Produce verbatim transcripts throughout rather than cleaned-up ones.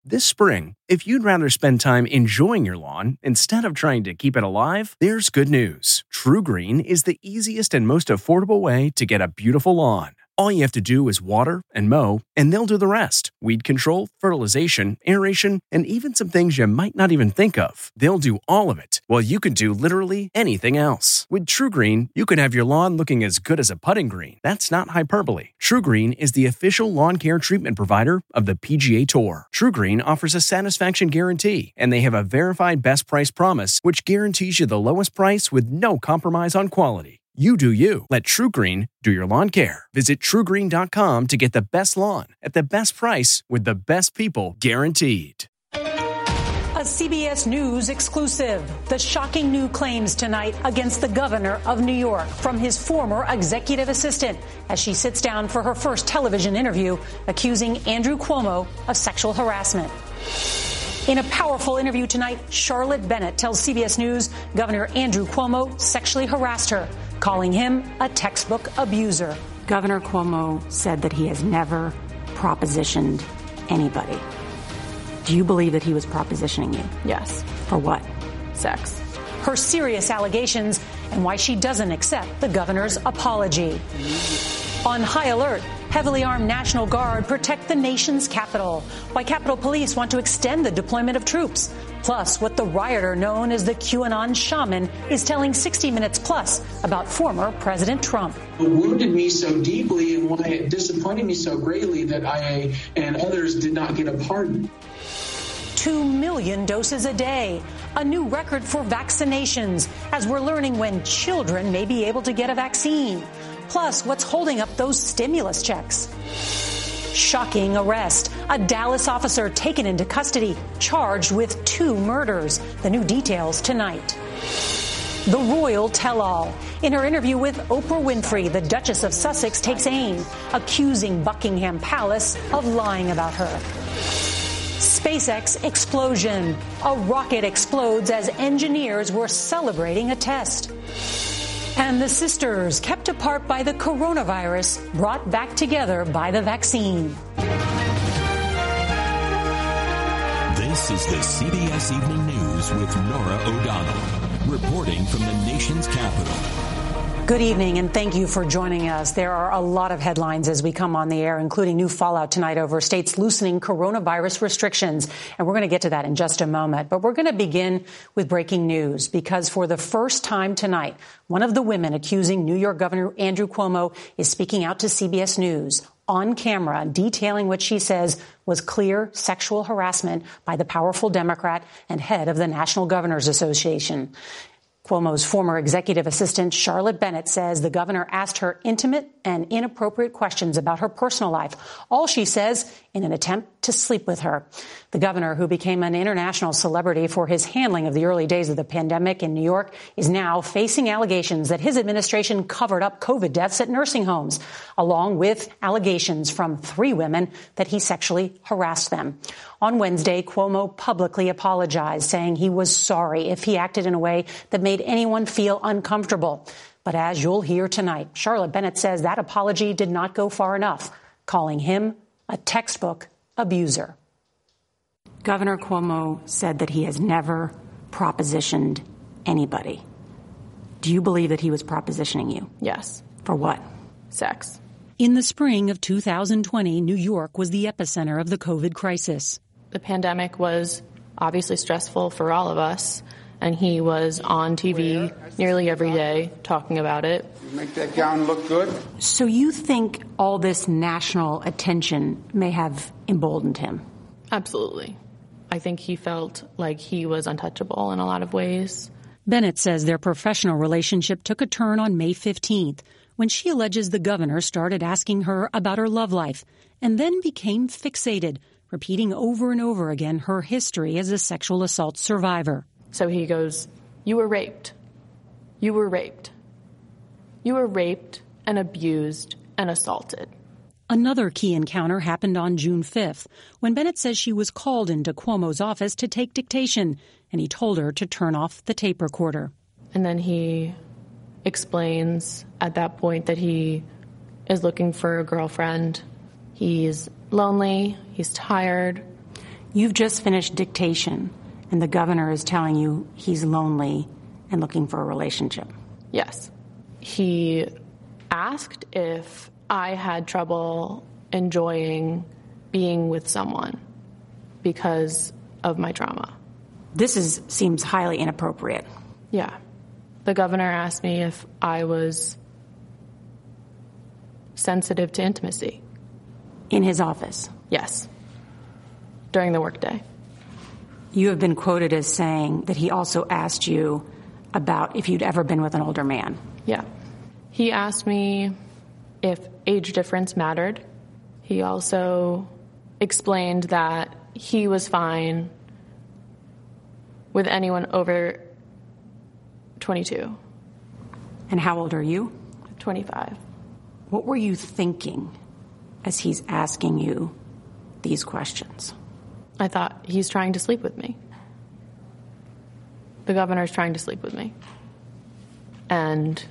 This spring, if you'd rather spend time enjoying your lawn instead of trying to keep it alive, there's good news. TruGreen is the easiest and most affordable way to get a beautiful lawn. All you have to do is water and mow, and they'll do the rest. Weed control, fertilization, aeration, and even some things you might not even think of. They'll do all of it, while you can do literally anything else. With TruGreen, you can have your lawn looking as good as a putting green. That's not hyperbole. TruGreen is the official lawn care treatment provider of the P G A Tour. TruGreen offers a satisfaction guarantee, and they have a verified best price promise, which guarantees you the lowest price with no compromise on quality. You do you. Let TruGreen do your lawn care. Visit True Green dot com to get the best lawn at the best price with the best people guaranteed. A C B S News exclusive. The shocking new claims tonight against the governor of New York from his former executive assistant as she sits down for her first television interview accusing Andrew Cuomo of sexual harassment. In a powerful interview tonight, Charlotte Bennett tells C B S News Governor Andrew Cuomo sexually harassed her, calling him a textbook abuser. Governor Cuomo said that he has never propositioned anybody. Do you believe that he was propositioning you? Yes. For what? Sex. Her serious allegations and why she doesn't accept the governor's apology. On high alert, heavily armed National Guard protect the nation's capital. Why Capitol Police want to extend the deployment of troops. Plus, what the rioter known as the QAnon shaman is telling sixty minutes Plus about former President Trump. It wounded me so deeply and why it disappointed me so greatly that I and others did not get a pardon. Two million doses a day, a new record for vaccinations, as we're learning when children may be able to get a vaccine. Plus, what's holding up those stimulus checks? Shocking arrest. A Dallas officer taken into custody, charged with two murders. The new details tonight. The royal tell-all. In her interview with Oprah Winfrey, the Duchess of Sussex takes aim, accusing Buckingham Palace of lying about her. SpaceX explosion. A rocket explodes as engineers were celebrating a test. And the sisters, kept apart by the coronavirus, brought back together by the vaccine. This is the C B S Evening News with Norah O'Donnell, reporting from the nation's capital. Good evening, and thank you for joining us. There are a lot of headlines as we come on the air, including new fallout tonight over states loosening coronavirus restrictions. And we're going to get to that in just a moment. But we're going to begin with breaking news, because for the first time tonight, one of the women accusing New York Governor Andrew Cuomo is speaking out to C B S News on camera, detailing what she says was clear sexual harassment by the powerful Democrat and head of the National Governors Association. Cuomo's former executive assistant, Charlotte Bennett, says the governor asked her intimate and inappropriate questions about her personal life, all she says in an attempt to sleep with her. The governor, who became an international celebrity for his handling of the early days of the pandemic in New York, is now facing allegations that his administration covered up COVID deaths at nursing homes, along with allegations from three women that he sexually harassed them. On Wednesday, Cuomo publicly apologized, saying he was sorry if he acted in a way that made anyone feel uncomfortable. But as you'll hear tonight, Charlotte Bennett says that apology did not go far enough, calling him a textbook abuser. Governor Cuomo said that he has never propositioned anybody. Do you believe that he was propositioning you? Yes. For what? Sex. In the spring of two thousand twenty, New York was the epicenter of the COVID crisis. The pandemic was obviously stressful for all of us, and he was on T V nearly every day talking about it. You make that gown look good. So you think all this national attention may have emboldened him? Absolutely. I think he felt like he was untouchable in a lot of ways. Bennett says their professional relationship took a turn on May fifteenth, when she alleges the governor started asking her about her love life and then became fixated, repeating over and over again her history as a sexual assault survivor. So he goes, "You were raped. You were raped. You were raped and abused and assaulted." Another key encounter happened on June fifth, when Bennett says she was called into Cuomo's office to take dictation, and he told her to turn off the tape recorder. And then he explains at that point that he is looking for a girlfriend. He's lonely. He's tired. You've just finished dictation, and the governor is telling you he's lonely and looking for a relationship. Yes. He asked if I had trouble enjoying being with someone because of my trauma. This is seems highly inappropriate. Yeah. The governor asked me if I was sensitive to intimacy. In his office? Yes. During the workday. You have been quoted as saying that he also asked you about if you'd ever been with an older man. Yeah. He asked me if age difference mattered. He also explained that he was fine with anyone over twenty-two. And how old are you? twenty-five. What were you thinking as he's asking you these questions? I thought, he's trying to sleep with me. The governor's trying to sleep with me. And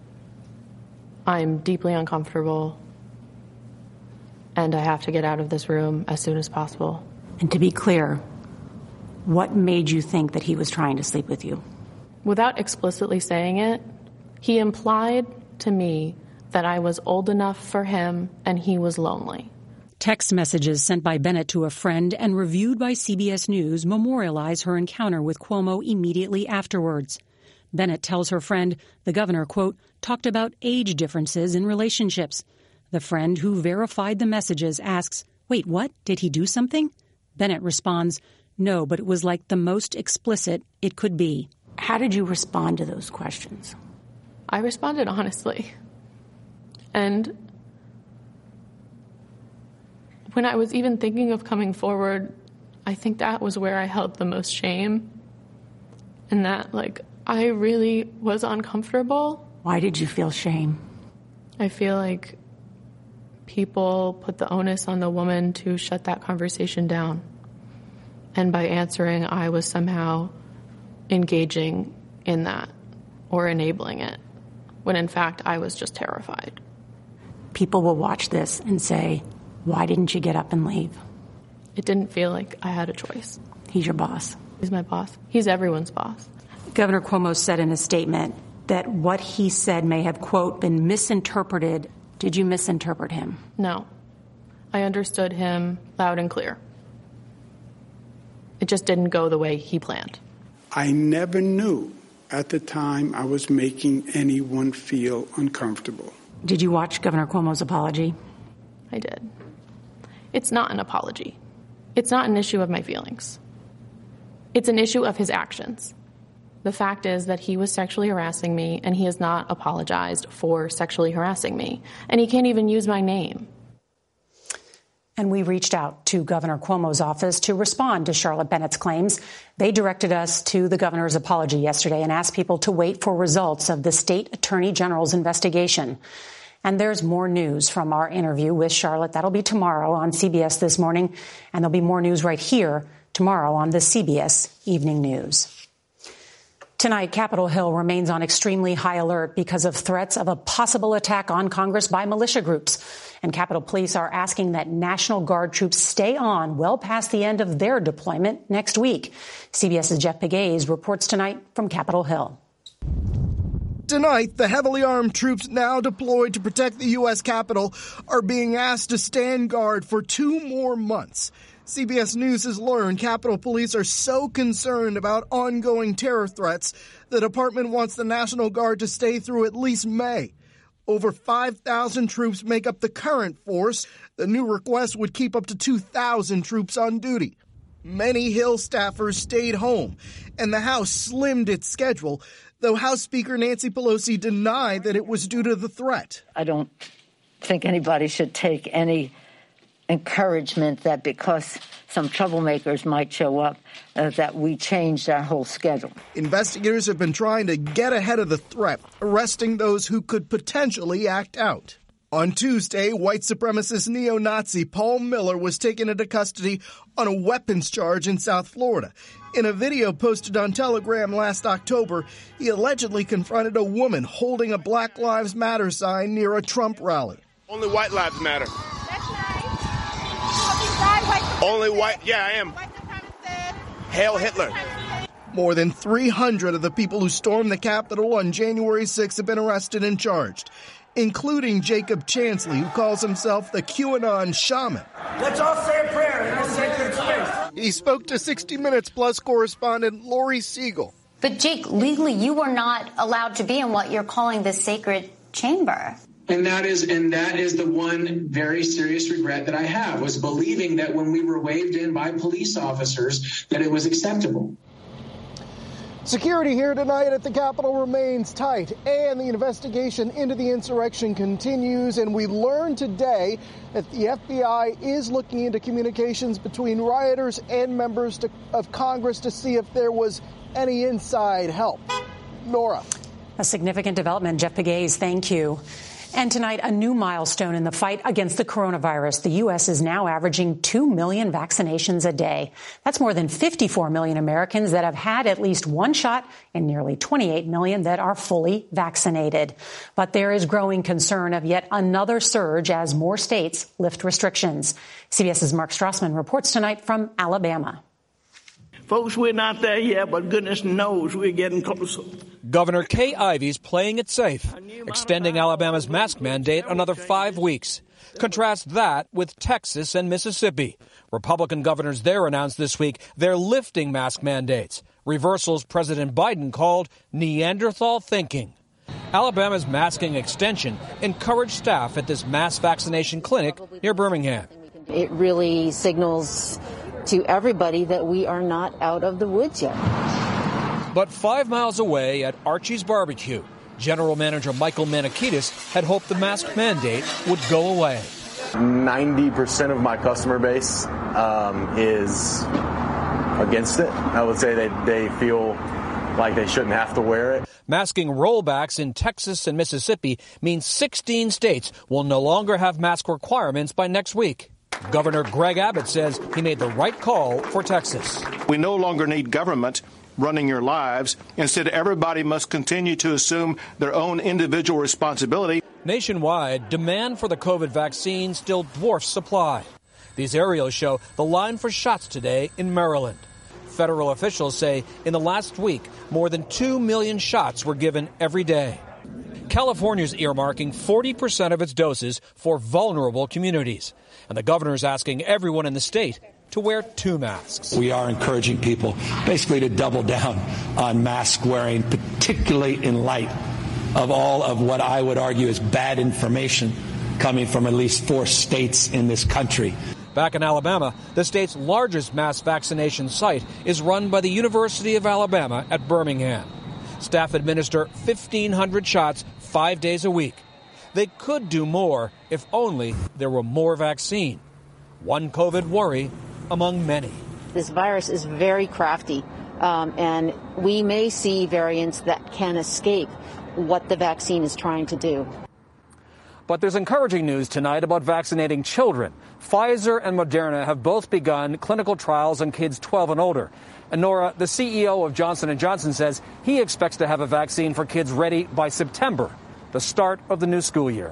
I'm deeply uncomfortable, and I have to get out of this room as soon as possible. And to be clear, what made you think that he was trying to sleep with you? Without explicitly saying it, he implied to me that I was old enough for him and he was lonely. Text messages sent by Bennett to a friend and reviewed by C B S News memorialize her encounter with Cuomo immediately afterwards. Bennett tells her friend the governor, quote, talked about age differences in relationships. The friend who verified the messages asks, wait, what? Did he do something? Bennett responds, no, but it was like the most explicit it could be. How did you respond to those questions? I responded honestly. And when I was even thinking of coming forward, I think that was where I held the most shame. And that, like, I really was uncomfortable. Why did you feel shame? I feel like people put the onus on the woman to shut that conversation down. And by answering, I was somehow engaging in that or enabling it, when in fact I was just terrified. People will watch this and say, why didn't you get up and leave? It didn't feel like I had a choice. He's your boss. He's my boss. He's everyone's boss. Governor Cuomo said in a statement that what he said may have, quote, been misinterpreted. Did you misinterpret him? No. I understood him loud and clear. It just didn't go the way he planned. I never knew at the time I was making anyone feel uncomfortable. Did you watch Governor Cuomo's apology? I did. It's not an apology. It's not an issue of my feelings. It's an issue of his actions. The fact is that he was sexually harassing me, and he has not apologized for sexually harassing me. And he can't even use my name. And we reached out to Governor Cuomo's office to respond to Charlotte Bennett's claims. They directed us to the governor's apology yesterday and asked people to wait for results of the state attorney general's investigation. And there's more news from our interview with Charlotte. That'll be tomorrow on C B S This Morning. And there'll be more news right here tomorrow on the C B S Evening News. Tonight, Capitol Hill remains on extremely high alert because of threats of a possible attack on Congress by militia groups. And Capitol Police are asking that National Guard troops stay on well past the end of their deployment next week. CBS's Jeff Pegues reports tonight from Capitol Hill. Tonight, the heavily armed troops now deployed to protect the U S Capitol are being asked to stand guard for two more months. C B S News has learned Capitol Police are so concerned about ongoing terror threats, the department wants the National Guard to stay through at least May. Over five thousand troops make up the current force. The new request would keep up to two thousand troops on duty. Many Hill staffers stayed home, and the House slimmed its schedule, though House Speaker Nancy Pelosi denied that it was due to the threat. I don't think anybody should take any encouragement that because some troublemakers might show up, uh, that we changed our whole schedule. Investigators have been trying to get ahead of the threat, arresting those who could potentially act out. On Tuesday, white supremacist neo-Nazi Paul Miller was taken into custody on a weapons charge in South Florida. In a video posted on Telegram last October, he allegedly confronted a woman holding a Black Lives Matter sign near a Trump rally. Only white lives matter. Only white, yeah, I am. Hail Hitler. More than three hundred of the people who stormed the Capitol on January sixth have been arrested and charged, including Jacob Chansley, who calls himself the QAnon shaman. Let's all say a prayer in this sacred space. He spoke to sixty minutes Plus correspondent Lori Siegel. But, Jake, legally, you were not allowed to be in what you're calling the sacred chamber. And that is and that is the one very serious regret that I have, was believing that when we were waved in by police officers that it was acceptable. Security here tonight at the Capitol remains tight, and the investigation into the insurrection continues. And we learned today that the F B I is looking into communications between rioters and members to, of Congress to see if there was any inside help. Nora. A significant development. Jeff Pegues, thank you. And tonight, a new milestone in the fight against the coronavirus. The U S is now averaging two million vaccinations a day. That's more than fifty-four million Americans that have had at least one shot and nearly twenty-eight million that are fully vaccinated. But there is growing concern of yet another surge as more states lift restrictions. CBS's Mark Strassman reports tonight from Alabama. Folks, we're not there yet, but goodness knows we're getting closer. Governor Kay Ivey's playing it safe, extending Alabama's mask mandate another five weeks. Contrast that with Texas and Mississippi. Republican governors there announced this week they're lifting mask mandates, reversals President Biden called Neanderthal thinking. Alabama's masking extension encouraged staff at this mass vaccination clinic near Birmingham. It really signals to everybody that we are not out of the woods yet. But five miles away at Archie's Barbecue, General Manager Michael Manikitis had hoped the mask mandate would go away. ninety percent of my customer base um, is against it. I would say they, they feel like they shouldn't have to wear it. Masking rollbacks in Texas and Mississippi means sixteen states will no longer have mask requirements by next week. Governor Greg Abbott says he made the right call for Texas. We no longer need government running your lives. Instead, everybody must continue to assume their own individual responsibility. Nationwide, demand for the COVID vaccine still dwarfs supply. These aerials show the line for shots today in Maryland. Federal officials say in the last week, more than two million shots were given every day. California's earmarking forty percent of its doses for vulnerable communities. And the governor is asking everyone in the state to wear two masks. We are encouraging people basically to double down on mask wearing, particularly in light of all of what I would argue is bad information coming from at least four states in this country. Back in Alabama, the state's largest mass vaccination site is run by the University of Alabama at Birmingham. Staff administer fifteen hundred shots five days a week. They could do more if only there were more vaccine. One COVID worry among many. This virus is very crafty, um, and we may see variants that can escape what the vaccine is trying to do. But there's encouraging news tonight about vaccinating children. Pfizer and Moderna have both begun clinical trials on kids twelve and older. And Nora, the C E O of Johnson and Johnson, says he expects to have a vaccine for kids ready by September, the start of the new school year.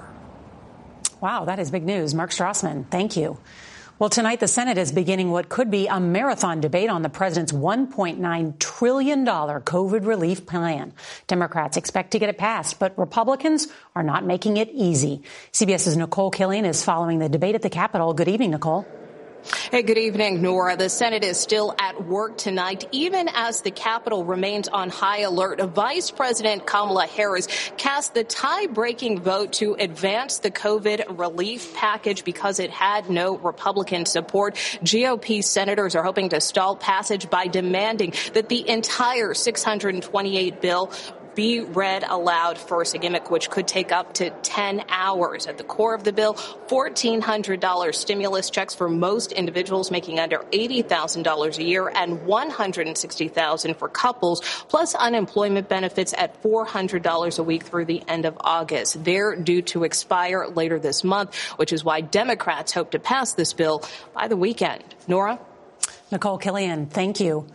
Wow, that is big news. Mark Strassman, thank you. Well, tonight the Senate is beginning what could be a marathon debate on the president's one point nine trillion dollars COVID relief plan. Democrats expect to get it passed, but Republicans are not making it easy. CBS's Nicole Killian is following the debate at the Capitol. Good evening, Nicole. Hey, good evening, Nora. The Senate is still at work tonight, even as the Capitol remains on high alert. Vice President Kamala Harris cast the tie-breaking vote to advance the COVID relief package because it had no Republican support. G O P senators are hoping to stall passage by demanding that the entire six hundred twenty-eight bill be read aloud first, a gimmick which could take up to ten hours. At the core of the bill, fourteen hundred dollars stimulus checks for most individuals making under eighty thousand dollars a year and one hundred sixty thousand dollars for couples, plus unemployment benefits at four hundred dollars a week through the end of August. They're due to expire later this month, which is why Democrats hope to pass this bill by the weekend. Nora? Nicole Killian, thank you.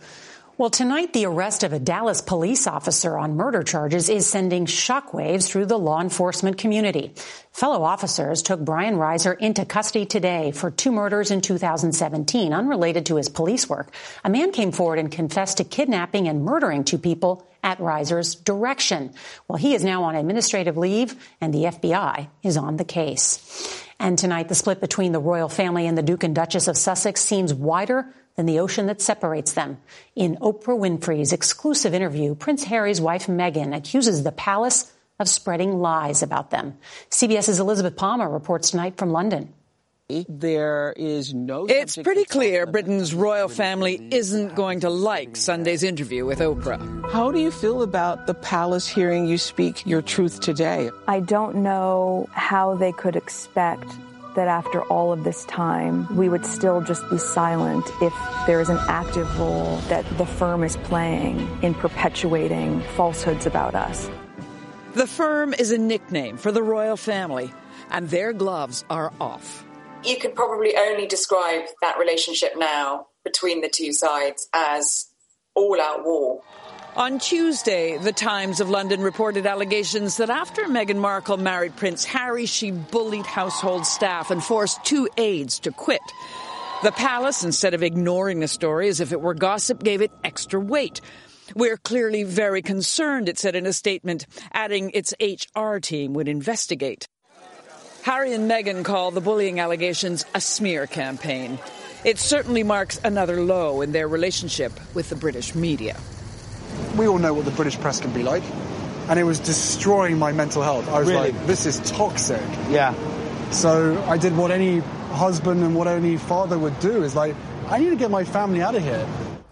Well, tonight, the arrest of a Dallas police officer on murder charges is sending shockwaves through the law enforcement community. Fellow officers took Brian Reiser into custody today for two murders in two thousand seventeen, unrelated to his police work. A man came forward and confessed to kidnapping and murdering two people at Reiser's direction. Well, he is now on administrative leave, and the F B I is on the case. And tonight, the split between the royal family and the Duke and Duchess of Sussex seems wider than the ocean that separates them. In Oprah Winfrey's exclusive interview, Prince Harry's wife Meghan accuses the palace of spreading lies about them. CBS's Elizabeth Palmer reports tonight from London. There is no. It's pretty clear Britain's royal family isn't going to like Sunday's interview with Oprah. How do you feel about the palace hearing you speak your truth today? I don't know how they could expect that after all of this time, we would still just be silent if there is an active role that the firm is playing in perpetuating falsehoods about us. The firm is a nickname for the royal family, and their gloves are off. You could probably only describe that relationship now between the two sides as all-out war. On Tuesday, the Times of London reported allegations that after Meghan Markle married Prince Harry, she bullied household staff and forced two aides to quit. The palace, instead of ignoring the story as if it were gossip, gave it extra weight. We're clearly very concerned, it said in a statement, adding its H R team would investigate. Harry and Meghan call the bullying allegations a smear campaign. It certainly marks another low in their relationship with the British media. We all know what the British press can be like, and it was destroying my mental health. I was Really? like, this is toxic. Yeah. So I did what any husband and what any father would do, is like, I need to get my family out of here.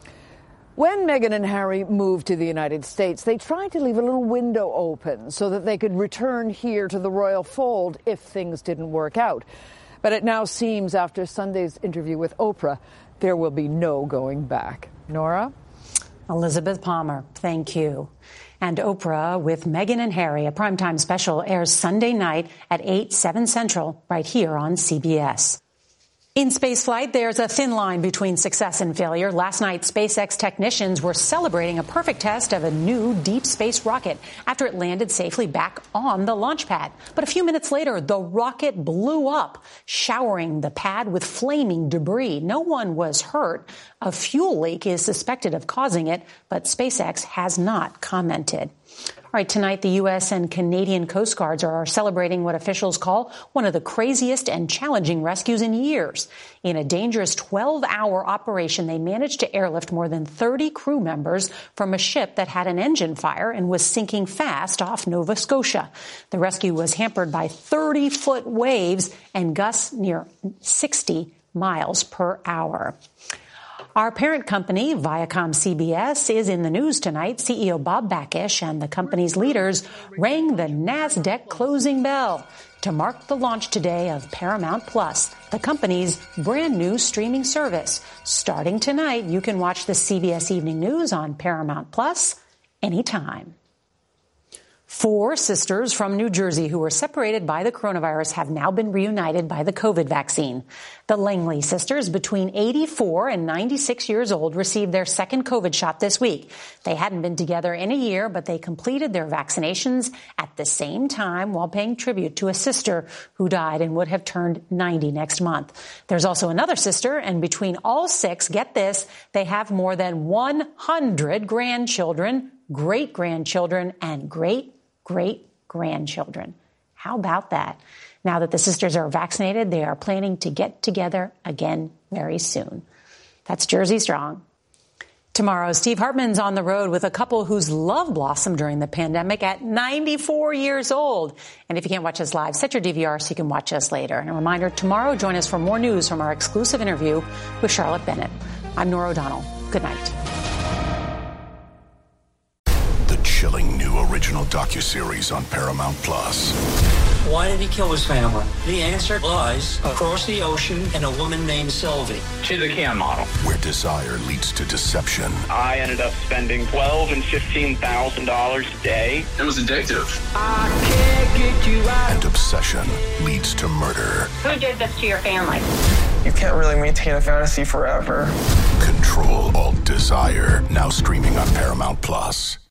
When Meghan and Harry moved to the United States, they tried to leave a little window open so that they could return here to the royal fold if things didn't work out. But it now seems, after Sunday's interview with Oprah, there will be no going back. Nora? Elizabeth Palmer, thank you. And Oprah with Meghan and Harry, a primetime special, airs Sunday night at eight, seven Central, right here on C B S. In spaceflight, there's a thin line between success and failure. Last night, SpaceX technicians were celebrating a perfect test of a new deep space rocket after it landed safely back on the launch pad. But a few minutes later, the rocket blew up, showering the pad with flaming debris. No one was hurt. A fuel leak is suspected of causing it, but SpaceX has not commented. All right, tonight, the U S and Canadian Coast Guards are celebrating what officials call one of the craziest and challenging rescues in years. In a dangerous twelve-hour operation, they managed to airlift more than thirty crew members from a ship that had an engine fire and was sinking fast off Nova Scotia. The rescue was hampered by thirty-foot waves and gusts near sixty miles per hour. Our parent company, Viacom C B S, is in the news tonight. C E O Bob Bakish and the company's leaders rang the NASDAQ closing bell to mark the launch today of Paramount Plus, the company's brand new streaming service. Starting tonight, you can watch the C B S Evening News on Paramount Plus anytime. Four sisters from New Jersey who were separated by the coronavirus have now been reunited by the COVID vaccine. The Langley sisters, between eighty-four and ninety-six years old, received their second COVID shot this week. They hadn't been together in a year, but they completed their vaccinations at the same time while paying tribute to a sister who died and would have turned ninety next month. There's also another sister, and between all six, get this, they have more than one hundred grandchildren, great-grandchildren, and great great-grandchildren. How about that? Now that the sisters are vaccinated, they are planning to get together again very soon. That's Jersey Strong. Tomorrow, Steve Hartman's on the road with a couple whose love blossomed during the pandemic at ninety-four years old. And if you can't watch us live, set your D V R so you can watch us later. And a reminder, tomorrow, join us for more news from our exclusive interview with Charlotte Bennett. I'm Nora O'Donnell. Good night. Chilling new original docuseries on Paramount Plus. Why did he kill his family? The answer lies across the ocean in a woman named Sylvie. She's a Can model. Where desire leads to deception. I ended up spending twelve thousand dollars and fifteen thousand dollars a day. It was addictive. I can't get you out. And obsession leads to murder. Who did this to your family? you can't really maintain a fantasy forever. Control Alt Desire, now streaming on Paramount Plus.